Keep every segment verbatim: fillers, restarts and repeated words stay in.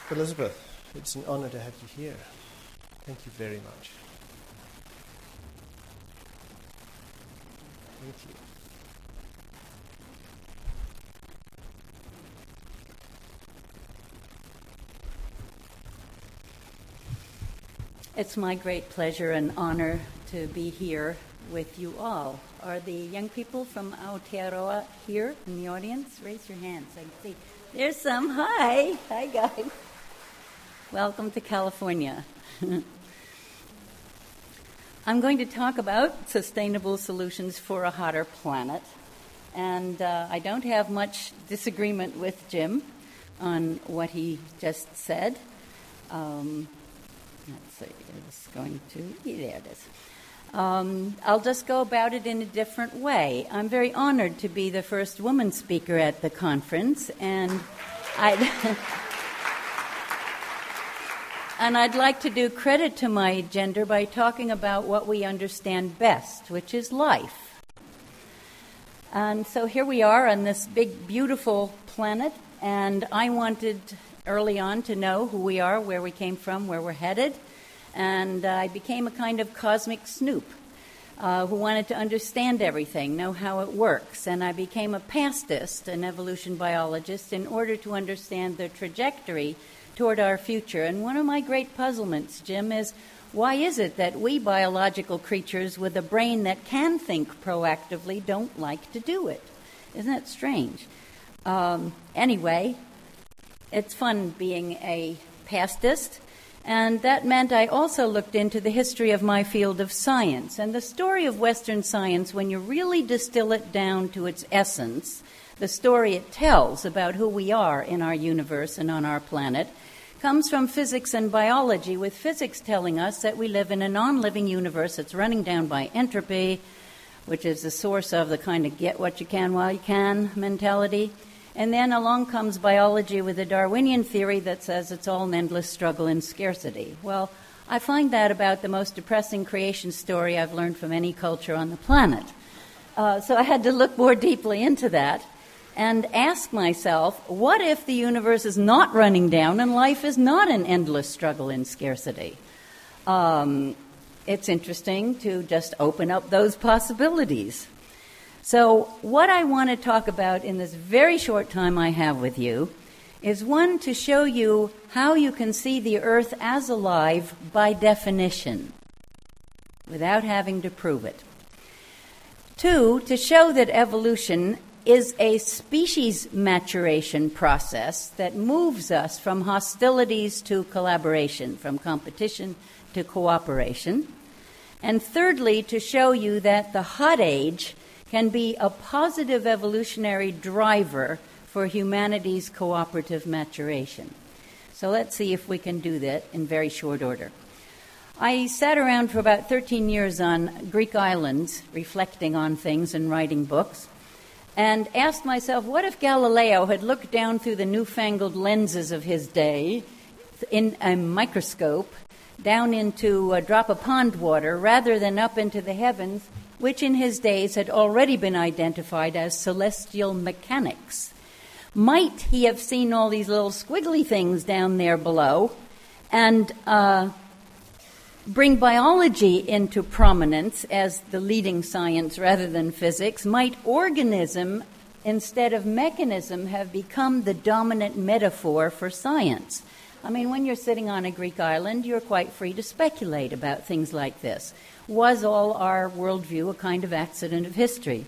Elizabeth, it's an honor to have you here. Thank you very much. Thank you. It's my great pleasure and honor to be here with you all. Are the young people from Aotearoa here in the audience? Raise your hands. I can see. There's some. Hi. Hi, guys. Welcome to California. I'm going to talk about sustainable solutions for a hotter planet. And uh, I don't have much disagreement with Jim on what he just said. Um, let's see, it's going to, yeah, there it is. Um, I'll just go about it in a different way. I'm very honored to be the first woman speaker at the conference, and I'd, and I'd like to do credit to my gender by talking about what we understand best, which is life. And so here we are on this big, beautiful planet, and I wanted early on to know who we are, where we came from, where we're headed. And uh, I became a kind of cosmic snoop uh, who wanted to understand everything, know how it works. And I became a pastist, an evolution biologist, in order to understand the trajectory toward our future. And one of my great puzzlements, Jim, is why is it that we biological creatures with a brain that can think proactively don't like to do it? Isn't that strange? Um, anyway, it's fun being a pastist. And that meant I also looked into the history of my field of science. And the story of Western science, when you really distill it down to its essence, the story it tells about who we are in our universe and on our planet, comes from physics and biology, with physics telling us that we live in a non-living universe that's running down by entropy, which is the source of the kind of get what you can while you can mentality. And then along comes biology with a Darwinian theory that says it's all an endless struggle in scarcity. Well, I find that about the most depressing creation story I've learned from any culture on the planet. Uh, so I had to look more deeply into that and ask myself, what if the universe is not running down and life is not an endless struggle in scarcity? Um, it's interesting to just open up those possibilities. So what I want to talk about in this very short time I have with you is, one, to show you how you can see the Earth as alive by definition, without having to prove it. Two, to show that evolution is a species maturation process that moves us from hostilities to collaboration, from competition to cooperation. And thirdly, to show you that the hot age can be a positive evolutionary driver for humanity's cooperative maturation. So let's see if we can do that in very short order. I sat around for about thirteen years on Greek islands, reflecting on things and writing books, and asked myself, what if Galileo had looked down through the newfangled lenses of his day in a microscope down into a drop of pond water rather than up into the heavens, which in his days had already been identified as celestial mechanics. Might he have seen all these little squiggly things down there below and uh, bring biology into prominence as the leading science rather than physics? Might organism, instead of mechanism, have become the dominant metaphor for science? I mean, when you're sitting on a Greek island, you're quite free to speculate about things like this. Was all our worldview a kind of accident of history?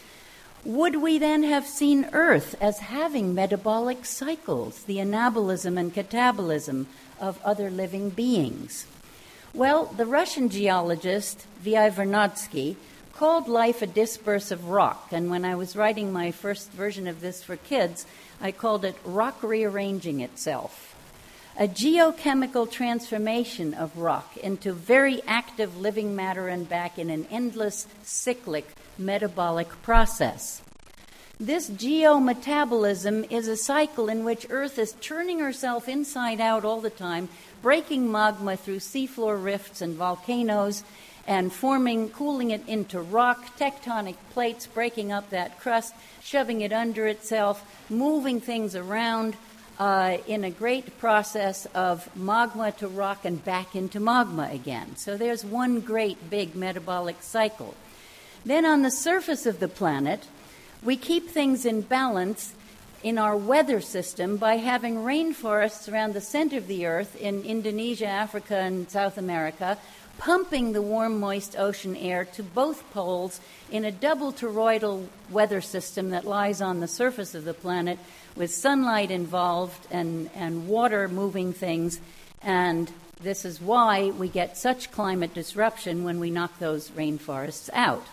Would we then have seen Earth as having metabolic cycles, the anabolism and catabolism of other living beings? Well, the Russian geologist V I Vernadsky called life a dispersive rock, and when I was writing my first version of this for kids, I called it rock rearranging itself. A geochemical transformation of rock into very active living matter and back in an endless cyclic metabolic process. This geometabolism is a cycle in which Earth is turning herself inside out all the time, breaking magma through seafloor rifts and volcanoes and forming, cooling it into rock, tectonic plates breaking up that crust, shoving it under itself, moving things around, uh, in a great process of magma to rock and back into magma again. So there's one great big metabolic cycle. Then on the surface of the planet, we keep things in balance in our weather system by having rainforests around the center of the Earth in Indonesia, Africa, and South America, pumping the warm, moist ocean air to both poles in a double toroidal weather system that lies on the surface of the planet with sunlight involved and, and water moving things. And this is why we get such climate disruption when we knock those rainforests out.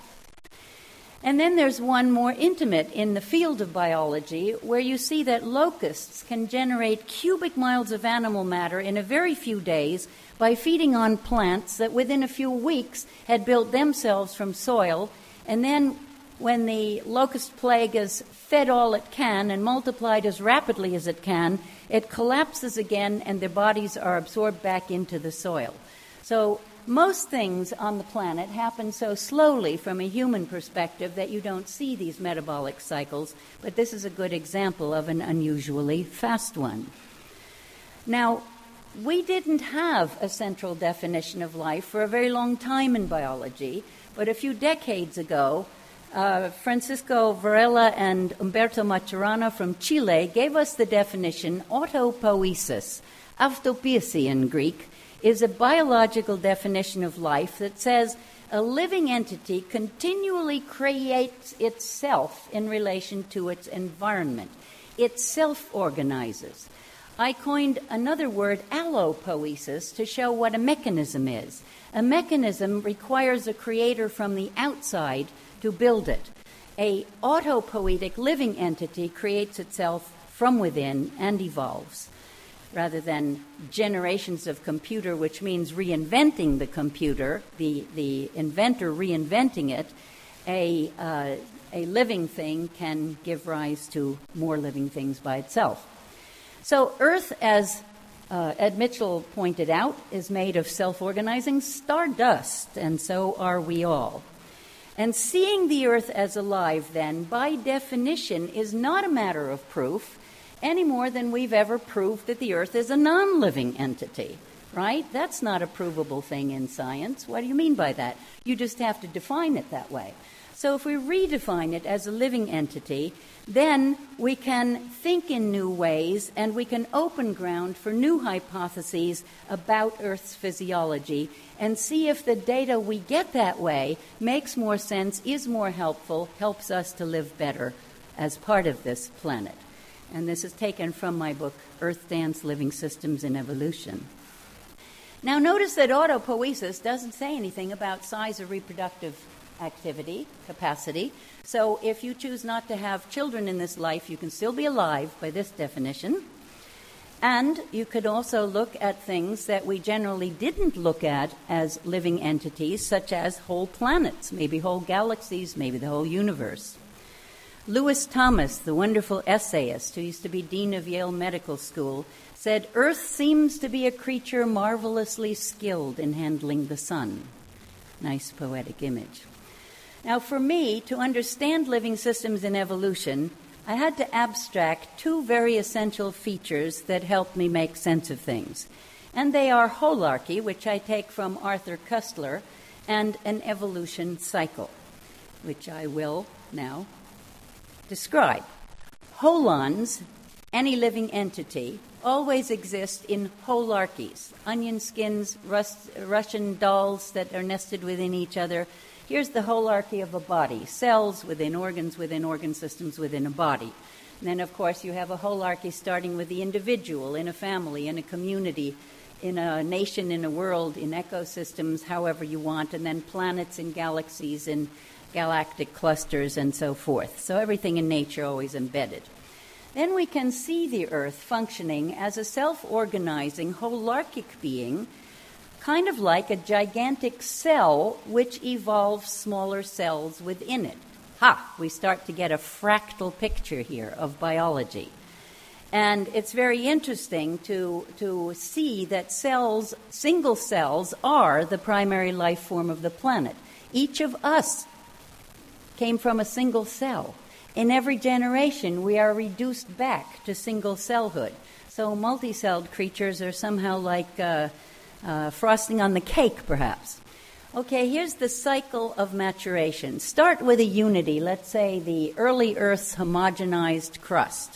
And then there's one more intimate in the field of biology where you see that locusts can generate cubic miles of animal matter in a very few days by feeding on plants that within a few weeks had built themselves from soil. And then when the locust plague has fed all it can and multiplied as rapidly as it can, it collapses again and their bodies are absorbed back into the soil. So most things on the planet happen so slowly from a human perspective that you don't see these metabolic cycles, but this is a good example of an unusually fast one. Now, we didn't have a central definition of life for a very long time in biology, but a few decades ago, uh, Francisco Varela and Humberto Maturana from Chile gave us the definition autopoiesis, autopoiesis in Greek, is a biological definition of life that says a living entity continually creates itself in relation to its environment. It self-organizes. I coined another word, allopoiesis, to show what a mechanism is. A mechanism requires a creator from the outside to build it. A autopoietic living entity creates itself from within and evolves, rather than generations of computer, which means reinventing the computer, the, the inventor reinventing it. A, uh, a living thing can give rise to more living things by itself. So Earth, as uh, Ed Mitchell pointed out, is made of self-organizing stardust, and so are we all. And seeing the Earth as alive, then, by definition, is not a matter of proof, any more than we've ever proved that the Earth is a non-living entity, right? That's not a provable thing in science. What do you mean by that? You just have to define it that way. So if we redefine it as a living entity, then we can think in new ways and we can open ground for new hypotheses about Earth's physiology and see if the data we get that way makes more sense, is more helpful, helps us to live better as part of this planet. And this is taken from my book, Earth Dance, Living Systems in Evolution. Now notice that autopoiesis doesn't say anything about size or reproductive activity, capacity. So if you choose not to have children in this life, you can still be alive by this definition. And you could also look at things that we generally didn't look at as living entities, such as whole planets, maybe whole galaxies, maybe the whole universe. Lewis Thomas, the wonderful essayist who used to be dean of Yale Medical School, said, "Earth seems to be a creature marvelously skilled in handling the sun." Nice poetic image. Now, for me, to understand living systems in evolution, I had to abstract two very essential features that helped me make sense of things. And they are holarchy, which I take from Arthur Koestler, and an evolution cycle, which I will now describe. Holons, any living entity, always exist in holarchies, onion skins, Rus- Russian dolls that are nested within each other. Here's the holarchy of a body, cells within organs, within organ systems, within a body. And then, of course, you have a holarchy starting with the individual, in a family, in a community, in a nation, in a world, in ecosystems, however you want, and then planets and galaxies and galactic clusters and so forth. So everything in nature always embedded. Then we can see the Earth functioning as a self-organizing, holarchic being, kind of like a gigantic cell which evolves smaller cells within it. Ha! We start to get a fractal picture here of biology. And it's very interesting to, to see that cells, single cells, are the primary life form of the planet. Each of us came from a single cell. In every generation, we are reduced back to single cellhood. So multicelled creatures are somehow like uh, uh, frosting on the cake, perhaps. Okay, here's the cycle of maturation. Start with a unity, let's say the early Earth's homogenized crust.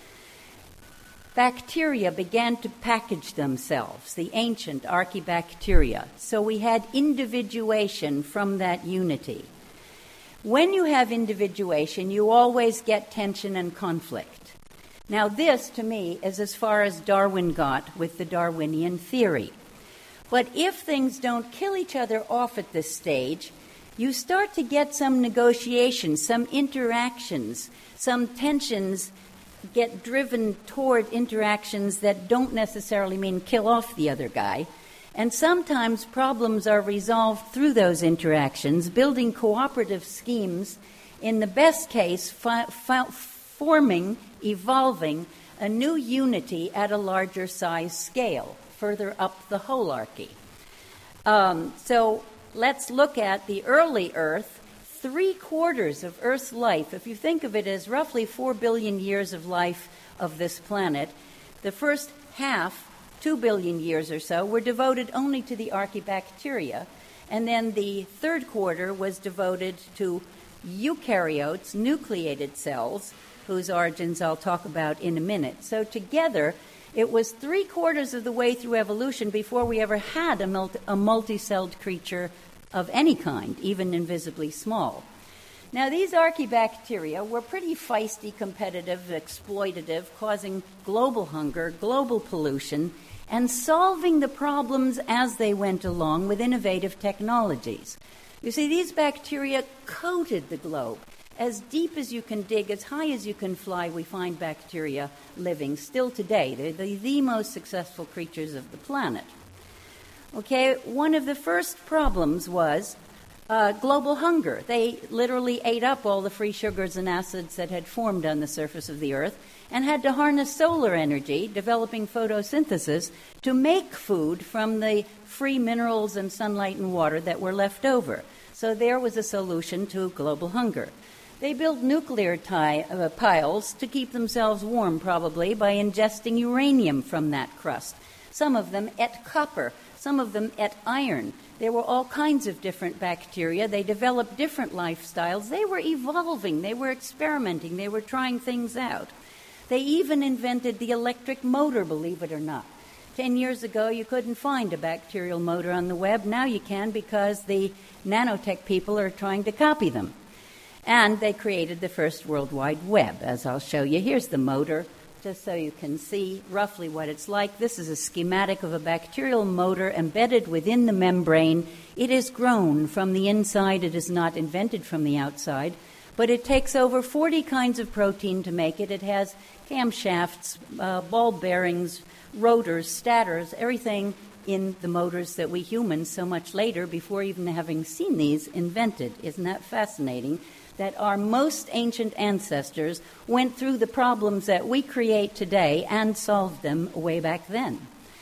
Bacteria began to package themselves, the ancient archaebacteria. So we had individuation from that unity. When you have individuation, you always get tension and conflict. Now this, to me, is as far as Darwin got with the Darwinian theory. But if things don't kill each other off at this stage, you start to get some negotiations, some interactions, some tensions get driven toward interactions that don't necessarily mean kill off the other guy. And sometimes problems are resolved through those interactions, building cooperative schemes, in the best case, fi- fi- forming, evolving a new unity at a larger size scale, further up the holarchy. Um, so let's look at the early Earth. Three quarters of Earth's life, if you think of it as roughly four billion years of life of this planet, the first half, two billion years or so, were devoted only to the archaebacteria, and then the third quarter was devoted to eukaryotes, nucleated cells, whose origins I'll talk about in a minute. So together, it was three quarters of the way through evolution before we ever had a, multi- a multi-celled creature of any kind, even invisibly small. Now, these archaebacteria were pretty feisty, competitive, exploitative, causing global hunger, global pollution, and solving the problems as they went along with innovative technologies. You see, these bacteria coated the globe. As deep as you can dig, as high as you can fly, we find bacteria living still today. They're the, the most successful creatures of the planet. Okay, one of the first problems was uh, global hunger. They literally ate up all the free sugars and acids that had formed on the surface of the Earth and had to harness solar energy, developing photosynthesis, to make food from the free minerals and sunlight and water that were left over. So there was a solution to global hunger. They built nuclear tie, uh, piles to keep themselves warm, probably, by ingesting uranium from that crust. Some of them ate copper. Some of them ate iron. There were all kinds of different bacteria. They developed different lifestyles. They were evolving. They were experimenting. They were trying things out. They even invented the electric motor, believe it or not. Ten years ago, you couldn't find a bacterial motor on the web. Now you can because the nanotech people are trying to copy them. And they created the first World Wide Web, as I'll show you. Here's the motor, just so you can see roughly what it's like. This is a schematic of a bacterial motor embedded within the membrane. It is grown from the inside. It is not invented from the outside. But it takes over forty kinds of protein to make it. It has camshafts, uh, ball bearings, rotors, stators, everything in the motors that we humans so much later, before even having seen these, invented. Isn't that fascinating? That our most ancient ancestors went through the problems that we create today and solved them way back then.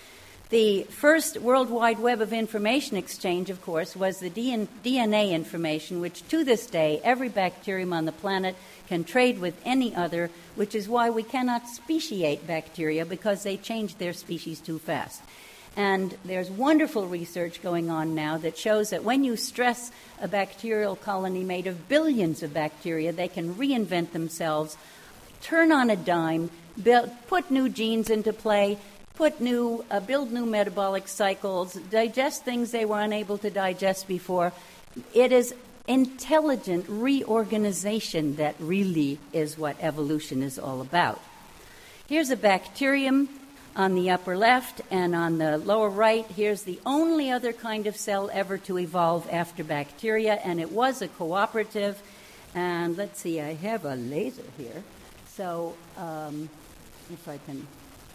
The first World Wide Web of Information exchange, of course, was the D N A information, which to this day every bacterium on the planet can trade with any other, which is why we cannot speciate bacteria, because they change their species too fast. And there's wonderful research going on now that shows that when you stress a bacterial colony made of billions of bacteria, they can reinvent themselves, turn on a dime, build, put new genes into play, put new, uh, build new metabolic cycles, digest things they were unable to digest before. It is intelligent reorganization that really is what evolution is all about. Here's a bacterium on the upper left, and on the lower right, here's the only other kind of cell ever to evolve after bacteria, and it was a cooperative. And let's see, I have a laser here. So um, if I can,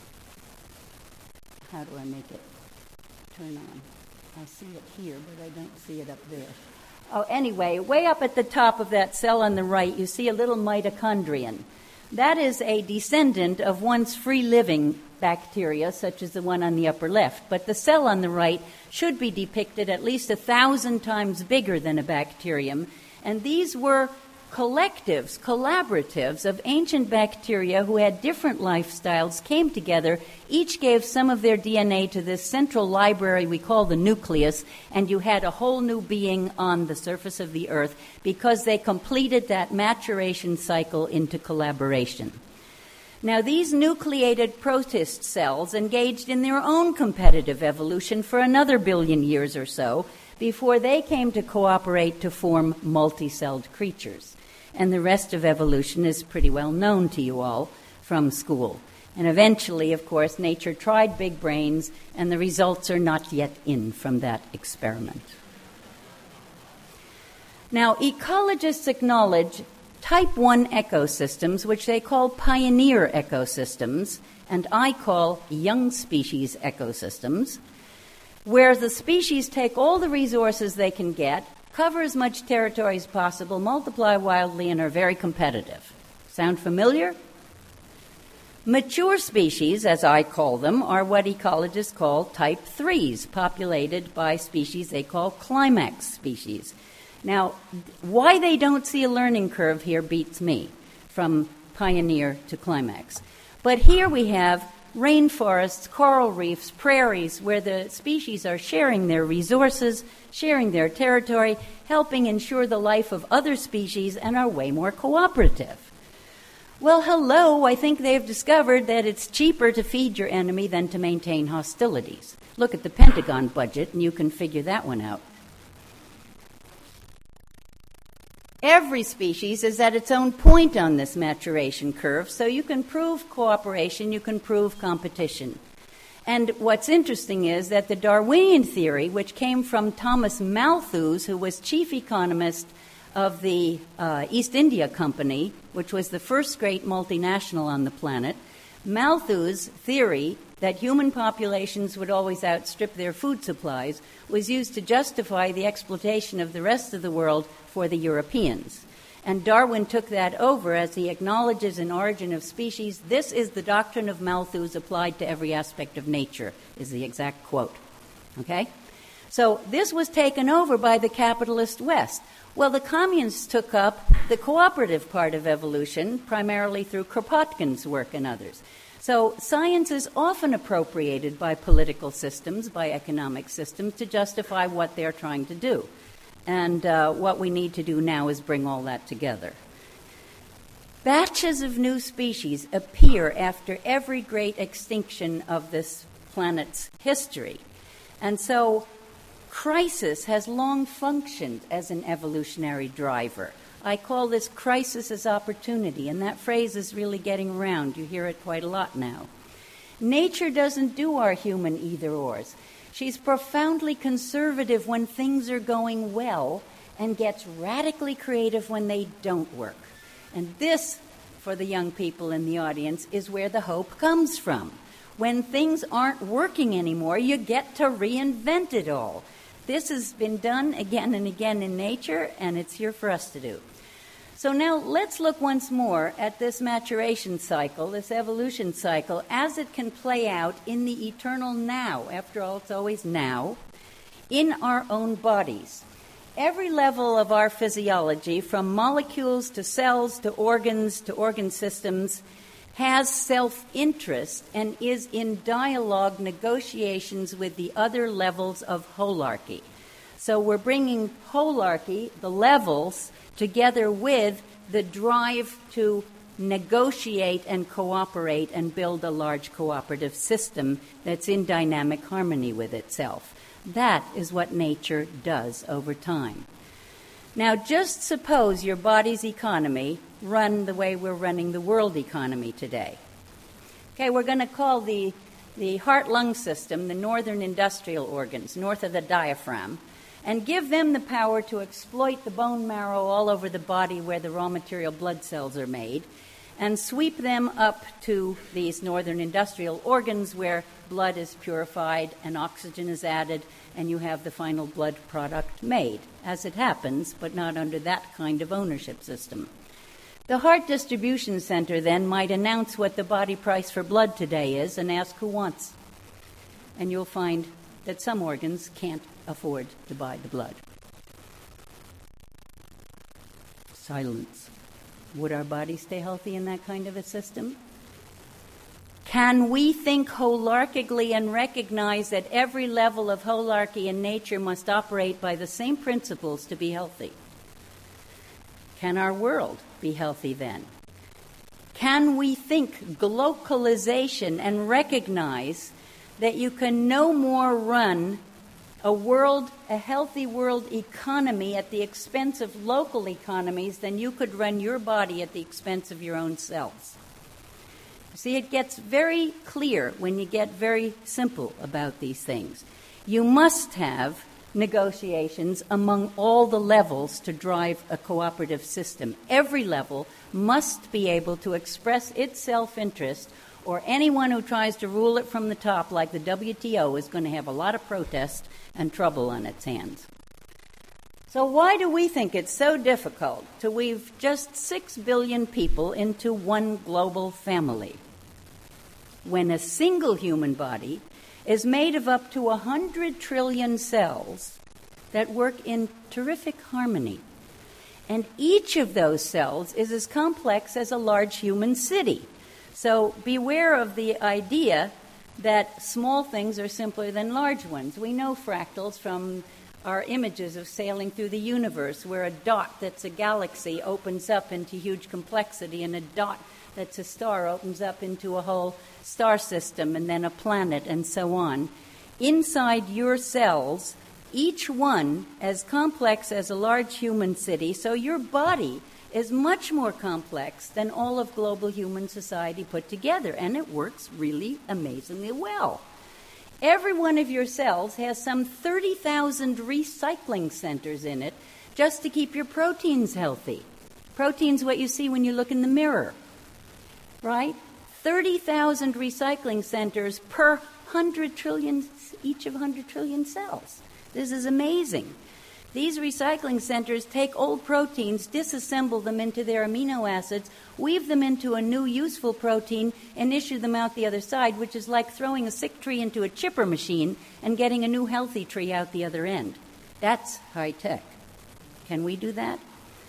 how do I make it turn on? I see it here, but I don't see it up there. Oh, anyway, way up at the top of that cell on the right, you see a little mitochondrion. That is a descendant of once free-living bacteria, such as the one on the upper left. But the cell on the right should be depicted at least a thousand times bigger than a bacterium. And these were collectives, collaboratives of ancient bacteria who had different lifestyles came together, each gave some of their D N A to this central library we call the nucleus, and you had a whole new being on the surface of the earth because they completed that maturation cycle into collaboration. Now, these nucleated protist cells engaged in their own competitive evolution for another billion years or so before they came to cooperate to form multicelled creatures. And the rest of evolution is pretty well known to you all from school. And eventually, of course, nature tried big brains, and the results are not yet in from that experiment. Now, ecologists acknowledge type one ecosystems, which they call pioneer ecosystems, and I call young species ecosystems, where the species take all the resources they can get, cover as much territory as possible, multiply wildly, and are very competitive. Sound familiar? Mature species, as I call them, are what ecologists call type threes, populated by species they call climax species. Now, why they don't see a learning curve here beats me, from pioneer to climax. But here we have rainforests, coral reefs, prairies, where the species are sharing their resources, sharing their territory, helping ensure the life of other species, and are way more cooperative. Well, hello, I think they've discovered that it's cheaper to feed your enemy than to maintain hostilities. Look at the Pentagon budget, and you can figure that one out. Every species is at its own point on this maturation curve, so you can prove cooperation, you can prove competition. And what's interesting is that the Darwinian theory, which came from Thomas Malthus, who was chief economist of the uh, East India Company, which was the first great multinational on the planet, Malthus' theory that human populations would always outstrip their food supplies was used to justify the exploitation of the rest of the world for the Europeans. And Darwin took that over as he acknowledges an origin of species. This is the doctrine of Malthus applied to every aspect of nature, is the exact quote. Okay? So this was taken over by the capitalist West. Well, the communists took up the cooperative part of evolution, primarily through Kropotkin's work and others. So science is often appropriated by political systems, by economic systems, to justify what they're trying to do. And uh, what we need to do now is bring all that together. Batches of new species appear after every great extinction of this planet's history. And so crisis has long functioned as an evolutionary driver. I call this crisis as opportunity, and that phrase is really getting around. You hear it quite a lot now. Nature doesn't do our human either-ors. She's profoundly conservative when things are going well and gets radically creative when they don't work. And this, for the young people in the audience, is where the hope comes from. When things aren't working anymore, you get to reinvent it all. This has been done again and again in nature, and it's here for us to do. So now let's look once more at this maturation cycle, this evolution cycle, as it can play out in the eternal now. After all, it's always now, in our own bodies. Every level of our physiology, from molecules to cells to organs to organ systems, has self-interest and is in dialogue negotiations with the other levels of holarchy. So we're bringing holarchy, the levels, together with the drive to negotiate and cooperate and build a large cooperative system that's in dynamic harmony with itself. That is what nature does over time. Now, just suppose your body's economy run the way we're running the world economy today. Okay, we're going to call the, the heart-lung system the northern industrial organs, north of the diaphragm, and give them the power to exploit the bone marrow all over the body where the raw material blood cells are made, and sweep them up to these northern industrial organs where blood is purified and oxygen is added, and you have the final blood product made, as it happens, but not under that kind of ownership system. The Heart Distribution Center then might announce what the body price for blood today is and ask who wants. And you'll find that some organs can't afford to buy the blood. Silence. Would our body stay healthy in that kind of a system? Can we think holarchically and recognize that every level of holarchy in nature must operate by the same principles to be healthy? Can our world be healthy then? Can we think globalization and recognize that you can no more run a world, a healthy world economy at the expense of local economies than you could run your body at the expense of your own cells? See, it gets very clear when you get very simple about these things. You must have negotiations among all the levels to drive a cooperative system. Every level must be able to express its self-interest, or anyone who tries to rule it from the top, like the W T O, is going to have a lot of protest and trouble on its hands. So why do we think it's so difficult to weave just six billion people into one global family, when a single human body is made of up to one hundred trillion cells that work in terrific harmony? And each of those cells is as complex as a large human city. So beware of the idea that small things are simpler than large ones. We know fractals from our images of sailing through the universe, where a dot that's a galaxy opens up into huge complexity, and a dot that's a star opens up into a whole star system, and then a planet, and so on. Inside your cells, each one as complex as a large human city, so your body is much more complex than all of global human society put together, and it works really amazingly well. Every one of your cells has some thirty thousand recycling centers in it just to keep your proteins healthy. Protein's what you see when you look in the mirror, right? thirty thousand recycling centers per one hundred trillion, each of one hundred trillion cells. This is amazing. These recycling centers take old proteins, disassemble them into their amino acids, weave them into a new useful protein, and issue them out the other side, which is like throwing a sick tree into a chipper machine and getting a new healthy tree out the other end. That's high tech. Can we do that?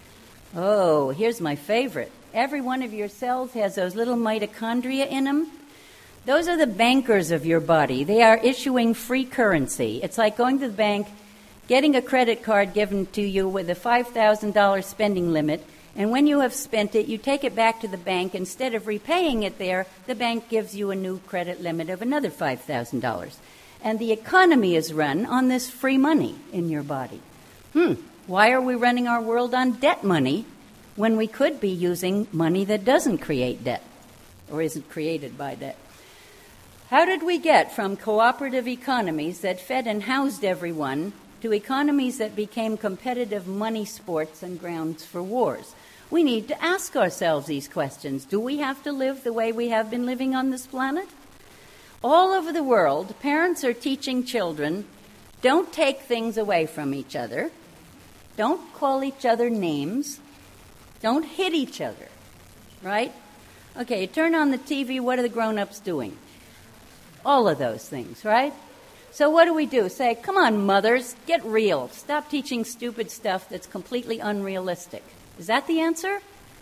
Oh, here's my favorite. Every one of your cells has those little mitochondria in them. Those are the bankers of your body. They are issuing free currency. It's like going to the bank, getting a credit card given to you with a five thousand dollars spending limit, and when you have spent it, you take it back to the bank. Instead of repaying it there, the bank gives you a new credit limit of another five thousand dollars. And the economy is run on this free money in your body. Hmm, why are we running our world on debt money when we could be using money that doesn't create debt or isn't created by debt? How did we get from cooperative economies that fed and housed everyone to economies that became competitive money sports and grounds for wars? We need to ask ourselves these questions. Do we have to live the way we have been living on this planet? All over the world, parents are teaching children, don't take things away from each other, don't call each other names, don't hit each other, right? Okay, you turn on the T V, what are the grown-ups doing? All of those things, right? So what do we do? Say, come on, mothers, get real. Stop teaching stupid stuff that's completely unrealistic. Is that the answer?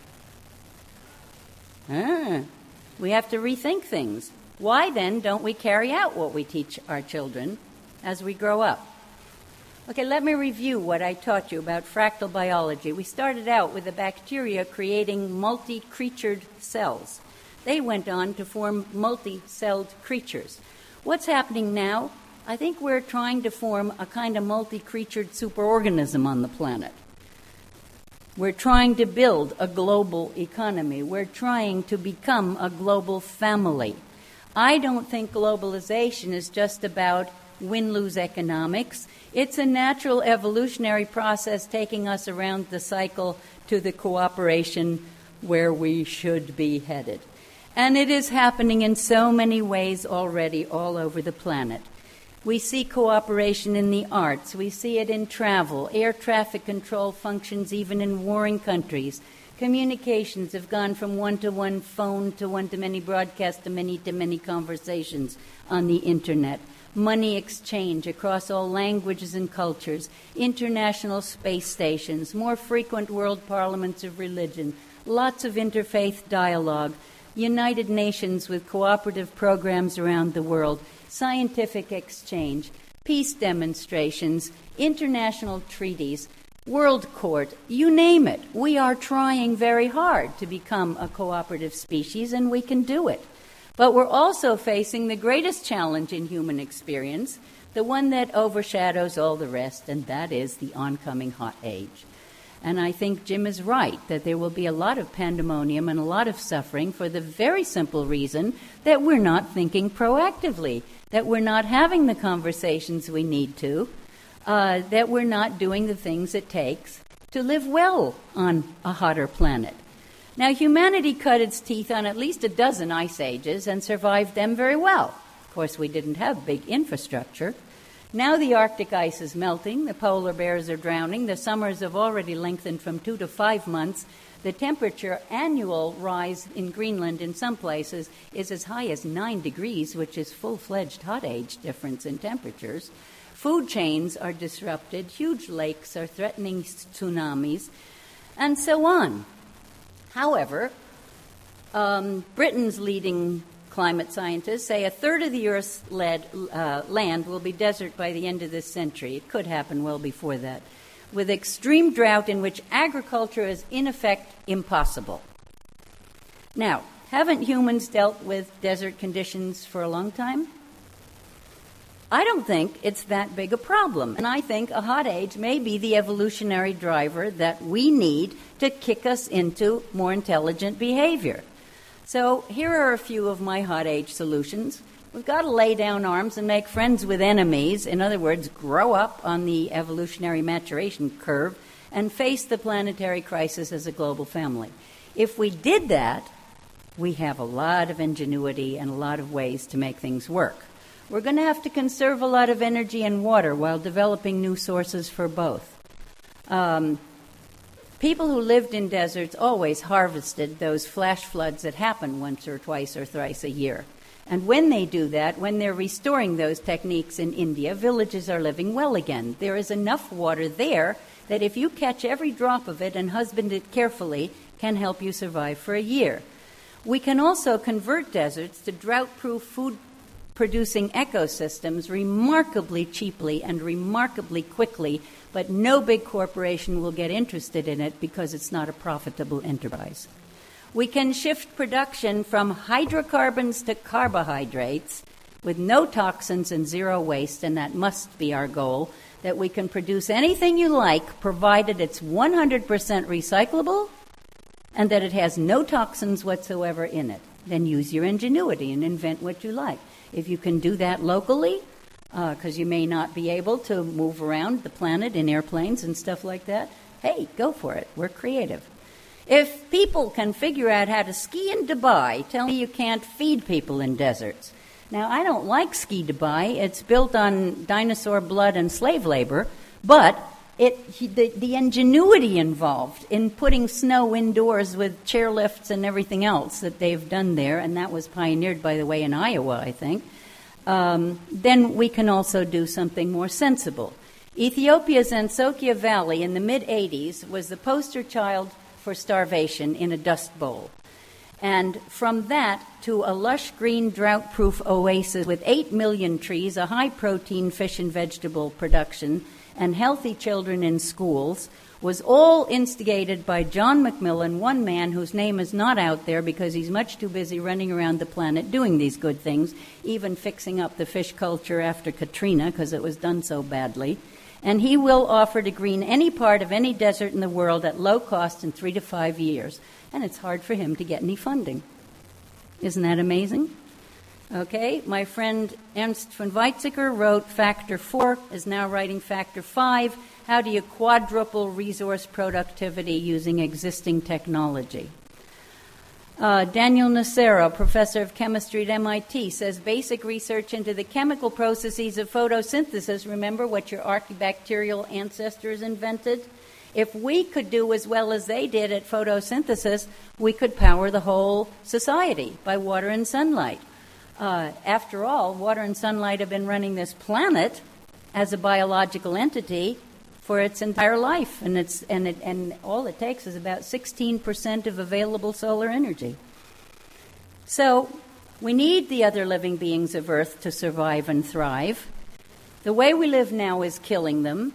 Ah, we have to rethink things. Why then don't we carry out what we teach our children as we grow up? Okay, let me review what I taught you about fractal biology. We started out with the bacteria creating multi-creatured cells. They went on to form multi-celled creatures. What's happening now? I think we're trying to form a kind of multi-creatured superorganism on the planet. We're trying to build a global economy. We're trying to become a global family. I don't think globalization is just about win-lose economics. It's a natural evolutionary process taking us around the cycle to the cooperation where we should be headed. And it is happening in so many ways already all over the planet. We see cooperation in the arts. We see it in travel. Air traffic control functions even in warring countries. Communications have gone from one-to-one phone to one-to-many broadcast to many-to-many conversations on the Internet. Money exchange across all languages and cultures, international space stations, more frequent world parliaments of religion, lots of interfaith dialogue, United Nations with cooperative programs around the world, scientific exchange, peace demonstrations, international treaties, World Court, you name it. We are trying very hard to become a cooperative species, and we can do it. But we're also facing the greatest challenge in human experience, the one that overshadows all the rest, and that is the oncoming hot age. And I think Jim is right that there will be a lot of pandemonium and a lot of suffering for the very simple reason that we're not thinking proactively, that we're not having the conversations we need to, uh, that we're not doing the things it takes to live well on a hotter planet. Now, humanity cut its teeth on at least a dozen ice ages and survived them very well. Of course, we didn't have big infrastructure. Now the Arctic ice is melting, the polar bears are drowning, the summers have already lengthened from two to five months. The temperature annual rise in Greenland in some places is as high as nine degrees, which is full-fledged hot age difference in temperatures. Food chains are disrupted, huge lakes are threatening tsunamis, and so on. However, um, Britain's leading climate scientists say a third of the Earth's lead, uh, land will be desert by the end of this century. It could happen well before that, with extreme drought in which agriculture is in effect impossible. Now, haven't humans dealt with desert conditions for a long time? I don't think it's that big a problem, and I think a hot age may be the evolutionary driver that we need to kick us into more intelligent behavior. So here are a few of my hot age solutions. We've got to lay down arms and make friends with enemies. In other words, grow up on the evolutionary maturation curve and face the planetary crisis as a global family. If we did that, we have a lot of ingenuity and a lot of ways to make things work. We're going to have to conserve a lot of energy and water while developing new sources for both. Um, people who lived in deserts always harvested those flash floods that happen once or twice or thrice a year. And when they do that, when they're restoring those techniques in India, villages are living well again. There is enough water there that if you catch every drop of it and husband it carefully, can help you survive for a year. We can also convert deserts to drought-proof food producing ecosystems remarkably cheaply and remarkably quickly, but no big corporation will get interested in it because it's not a profitable enterprise. We can shift production from hydrocarbons to carbohydrates with no toxins and zero waste, and that must be our goal, that we can produce anything you like provided it's one hundred percent recyclable and that it has no toxins whatsoever in it. Then use your ingenuity and invent what you like. If you can do that locally, because uh, you may not be able to move around the planet in airplanes and stuff like that, hey, go for it. We're creative. If people can figure out how to ski in Dubai, tell me you can't feed people in deserts. Now, I don't like Ski Dubai. It's built on dinosaur blood and slave labor, but it the, the ingenuity involved in putting snow indoors with chairlifts and everything else that they've done there, and that was pioneered, by the way, in Iowa, I think, um, then we can also do something more sensible. Ethiopia's Ansokia Valley in the mid-eighties was the poster child for starvation in a dust bowl. And from that to a lush green drought-proof oasis with eight million trees, a high-protein fish and vegetable production, and healthy children in schools was all instigated by John Macmillan, one man whose name is not out there because he's much too busy running around the planet doing these good things, even fixing up the fish culture after Katrina because it was done so badly. And he will offer to green any part of any desert in the world at low cost in three to five years. And it's hard for him to get any funding. Isn't that amazing? Okay, my friend Ernst von Weizsäcker wrote Factor four, is now writing Factor five. How do you quadruple resource productivity using existing technology? Uh, Daniel Nocero, professor of chemistry at M I T, says basic research into the chemical processes of photosynthesis, remember what your archaebacterial ancestors invented, if we could do as well as they did at photosynthesis, we could power the whole society by water and sunlight. Uh, after all, water and sunlight have been running this planet as a biological entity for its entire life, and it's and it, and all it takes is about sixteen percent of available solar energy. So we need the other living beings of Earth to survive and thrive. The way we live now is killing them,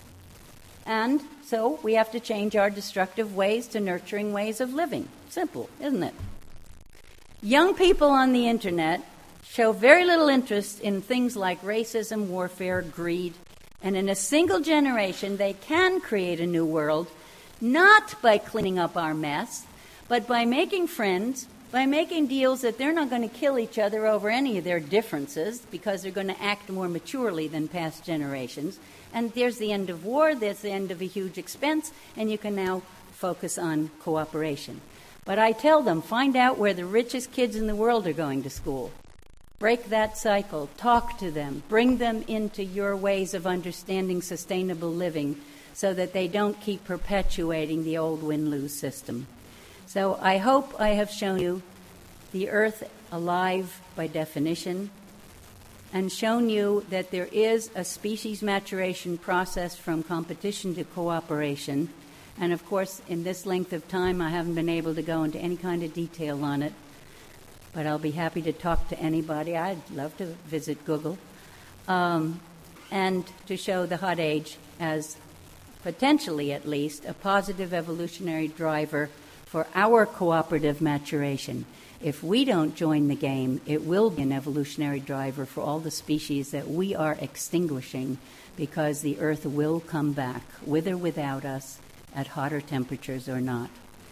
and so we have to change our destructive ways to nurturing ways of living. Simple, isn't it? Young people on the internet show very little interest in things like racism, warfare, greed, and in a single generation they can create a new world, not by cleaning up our mess, but by making friends, by making deals that they're not going to kill each other over any of their differences because they're going to act more maturely than past generations. And there's the end of war, there's the end of a huge expense, and you can now focus on cooperation. But I tell them, find out where the richest kids in the world are going to school. Break that cycle, talk to them, bring them into your ways of understanding sustainable living so that they don't keep perpetuating the old win-lose system. So I hope I have shown you the Earth alive by definition and shown you that there is a species maturation process from competition to cooperation. And of course, in this length of time, I haven't been able to go into any kind of detail on it. But I'll be happy to talk to anybody. I'd love to visit Google. Um, and to show the hot age as potentially, at least, a positive evolutionary driver for our cooperative maturation. If we don't join the game, it will be an evolutionary driver for all the species that we are extinguishing because the Earth will come back, with or without us, at hotter temperatures or not.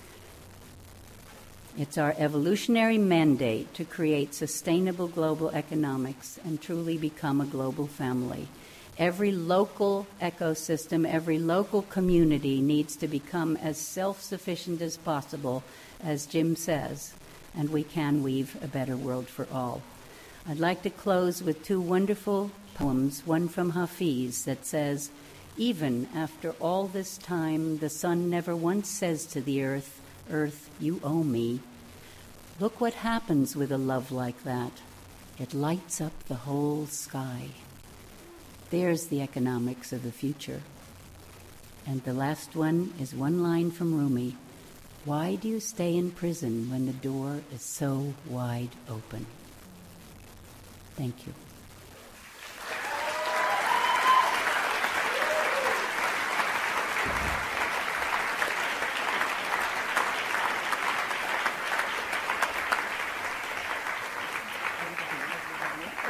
It's our evolutionary mandate to create sustainable global economics and truly become a global family. Every local ecosystem, every local community needs to become as self-sufficient as possible, as Jim says, and we can weave a better world for all. I'd like to close with two wonderful poems, one from Hafiz that says, "Even after all this time, the sun never once says to the earth, 'Earth, you owe me.' Look what happens with a love like that. It lights up the whole sky. There's the economics of the future." And the last one is one line from Rumi. "Why do you stay in prison when the door is so wide open?" Thank you.